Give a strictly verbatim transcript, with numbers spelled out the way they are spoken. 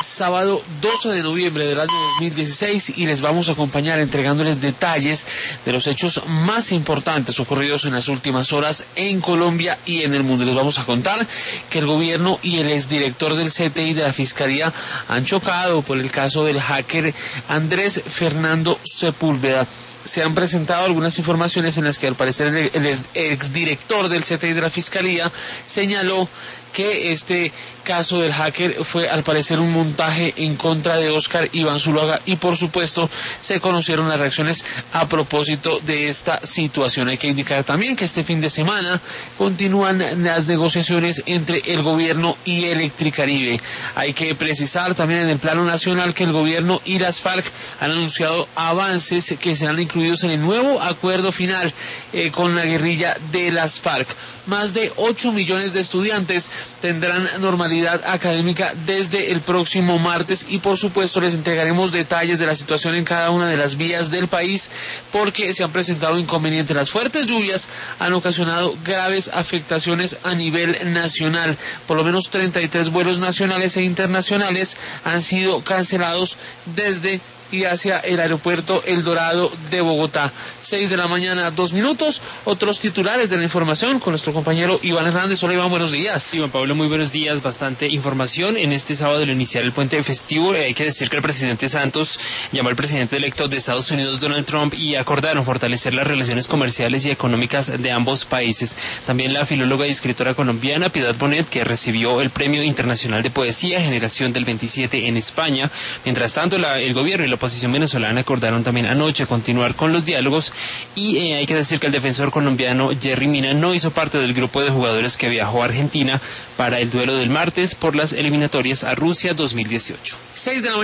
sábado doce de noviembre del año dos mil dieciséis y les vamos a acompañar entregándoles detalles de los hechos más importantes ocurridos en las últimas horas en Colombia y en el mundo. Les vamos a contar que el gobierno y el exdirector del C T I de la Fiscalía han chocado por el caso del hacker Andrés Fernando Sepúlveda. Se han presentado algunas informaciones en las que al parecer el, el exdirector del C T I de la Fiscalía señaló que este caso del hacker fue al parecer un montaje en contra de Óscar Iván Zuluaga y por supuesto se conocieron las reacciones a propósito de esta situación. Hay que indicar también que este fin de semana continúan las negociaciones entre el gobierno y Electricaribe. Hay que precisar también en el plano nacional que el gobierno y las FARC han anunciado avances que serán incluidos en el nuevo acuerdo final eh, con la guerrilla de las FARC. Más de ocho millones de estudiantes tendrán normalidad académica desde el próximo martes y por supuesto les entregaremos detalles de la situación en cada una de las vías del país porque se han presentado inconvenientes. Las fuertes lluvias han ocasionado graves afectaciones a nivel nacional. Por lo menos treinta y tres vuelos nacionales e internacionales han sido cancelados desde y hacia el aeropuerto El Dorado de Bogotá. Seis de la mañana, dos minutos. Otros titulares de la información con nuestro compañero Iván Hernández. Hola Iván, buenos días. Iván Pablo, muy buenos días. Bastante información. En este sábado al iniciar el puente festivo, hay que decir que el presidente Santos llamó al presidente electo de Estados Unidos, Donald Trump, y acordaron fortalecer las relaciones comerciales y económicas de ambos países. También la filóloga y escritora colombiana Piedad Bonet, que recibió el Premio Internacional de Poesía Generación del veintisiete en España. Mientras tanto, la, el gobierno y la oposición venezolana acordaron también anoche continuar con los diálogos y eh, hay que decir que el defensor colombiano Jerry Mina no hizo parte del grupo de jugadores que viajó a Argentina para el duelo del martes por las eliminatorias a Rusia dos mil dieciocho. seis de la